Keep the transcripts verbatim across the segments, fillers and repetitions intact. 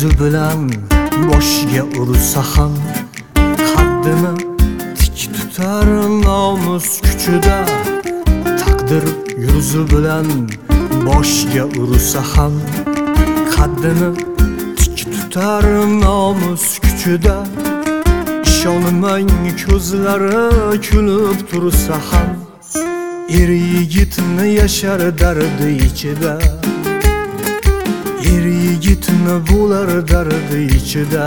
yuzi bilan boshga ursa ham qaddini tik tutar nomus kuchida. Taqdir yuzi bilan boshga ursa ham qaddini tik tutar nomus kuchida. Ishonmang ko'zlari kulib tursa ham er yigitni yashar dardi ichida. Er yigitni bo'lar dardi ichida.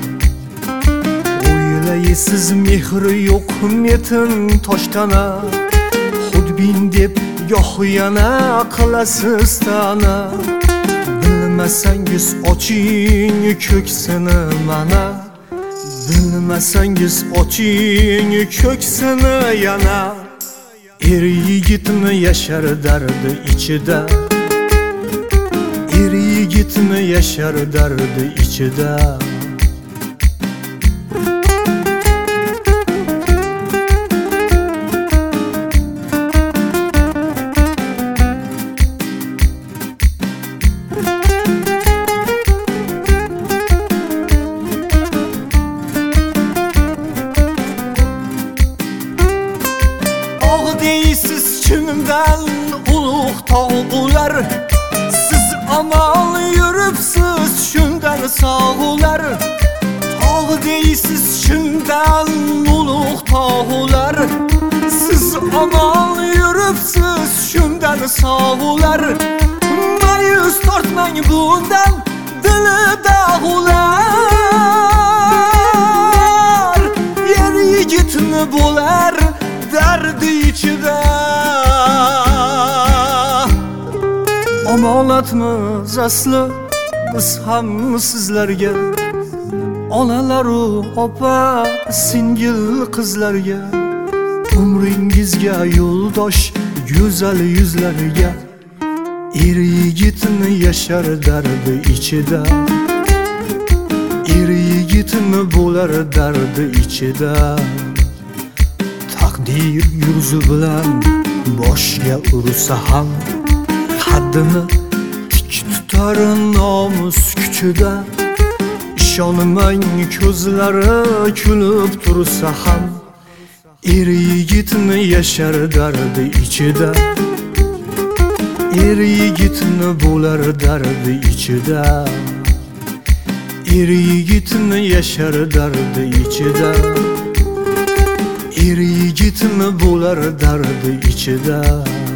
O'ylaysiz mehri yo'q metin toshtana, xudbin deb goh yana qilasiz ta'na. Bilmasangiz oching ko'ksini mana, bilmasangiz oching ko'ksini yana. Er yigitni yashar dardi ichida. Er yigitni yashar dardi ichida. Deysiz kimdan ulug' tog'ular, siz amal yuribsiz shundan sog'ular. Tog' deysiz kimdan ulug' tog'ular, siz amal yuribsiz shundan sog'ular. Mayus tortmang bundan dili dag'ular. Er yigitni bo'lar dardi ichida. Omonatmiz asli biz ham sizlarga, onalaru opa singil qizlarga. Umringizga yo'ldosh go'zal yuzlarga. Er yigitni yashar dardi ichida. Er yigitni bo'lar dardi ichida. Taqdir yuzi bilan boshga ursa ham qaddini tik tutar nomus kuchida. Ishonmang ko'zlari kulib tursa ham er yigitni yashar dardi ichida. Er yigitni bo'lar dardi ichida. Er yigitni yashar dardi ichida. Er yigitni bo'lar dardi ichida.